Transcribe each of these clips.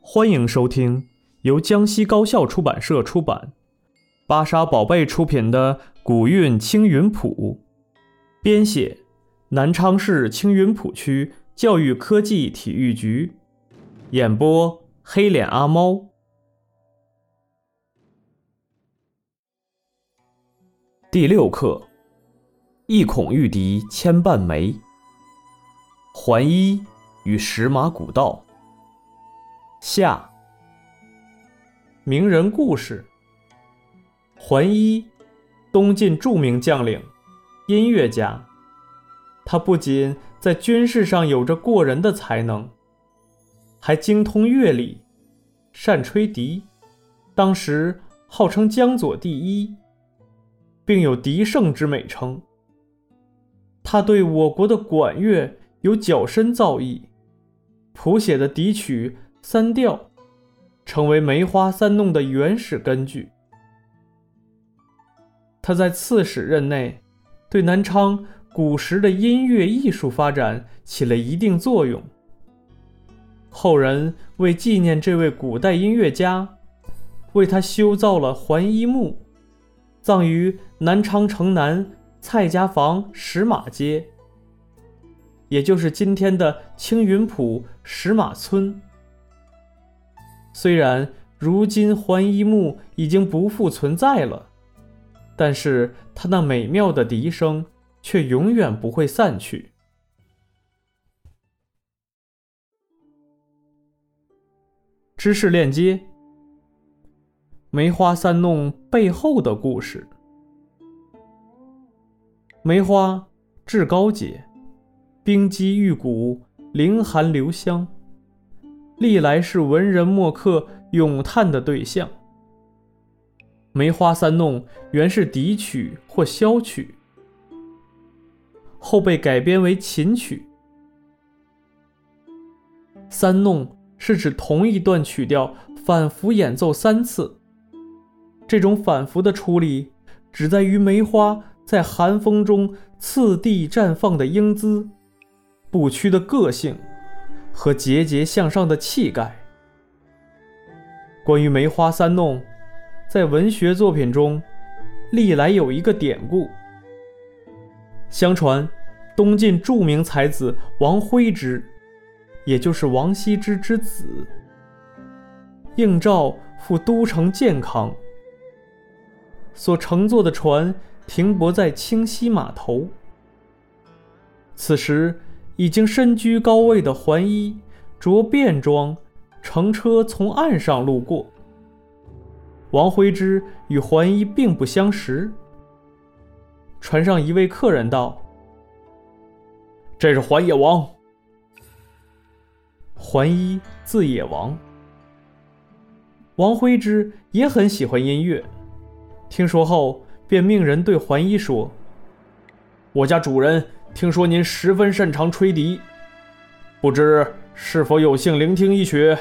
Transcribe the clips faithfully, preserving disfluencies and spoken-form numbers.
欢迎收听由江西高校出版社出版，芭莎宝贝出品的《古韵青云谱》，编写南昌市青云浦区教育科技体育局，演播黑脸阿猫。第六课，一孔御敌千绊梅，桓伊与石马古道。下。名人故事。桓伊，东晋著名将领、音乐家。他不仅在军事上有着过人的才能，还精通乐理，善吹笛，当时号称江左第一，并有笛圣之美称。他对我国的管乐有较深造诣，谱写的笛曲三调成为梅花三弄的原始根据。他在刺史任内对南昌古时的音乐艺术发展起了一定作用。后人为纪念这位古代音乐家，为他修造了桓伊墓，葬于南昌城南蔡家坊石马街，也就是今天的青云浦石马村。虽然如今桓伊墓已经不复存在了，但是他那美妙的笛声却永远不会散去。知识链接：梅花三弄背后的故事。梅花至高洁，冰肌玉骨，凌寒留香，历来是文人墨客咏叹的对象。梅花三弄原是笛曲或箫曲，后被改编为琴曲。三弄是指同一段曲调反复演奏三次，这种反复的处理只在于梅花在寒风中次第绽放的英姿，不屈的个性和节节向上的气概。关于梅花三弄，在文学作品中历来有一个典故。相传东晋著名才子王徽之，也就是王羲之之子，应召赴都城建康，所乘坐的船停泊在清溪码头。此时已经身居高位的桓伊着便装乘车从岸上路过。王徽之与桓伊并不相识。船上一位客人道：“这是桓野王。”桓伊字野王。王徽之也很喜欢音乐，听说后便命人对桓伊说：“我家主人听说您十分擅长吹笛，不知是否有幸聆听一曲？”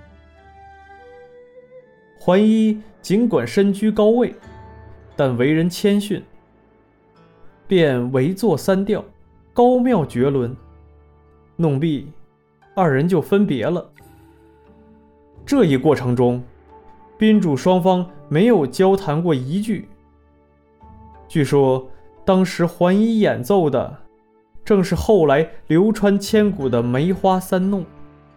桓伊尽管身居高位，但为人谦逊，便围坐三调，高妙绝伦。弄毕，二人就分别了。这一过程中，宾主双方没有交谈过一句。据说当时桓伊演奏的正是后来流传千古的梅花三弄。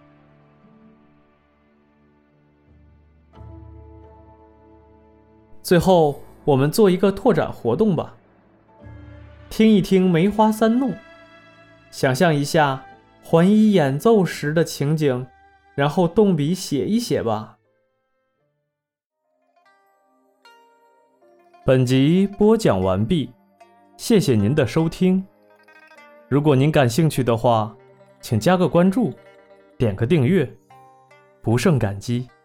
最后我们做一个拓展活动吧，听一听梅花三弄，想象一下桓伊演奏时的情景，然后动笔写一写吧。本集播讲完毕，谢谢您的收听。如果您感兴趣的话，请加个关注，点个订阅，不胜感激。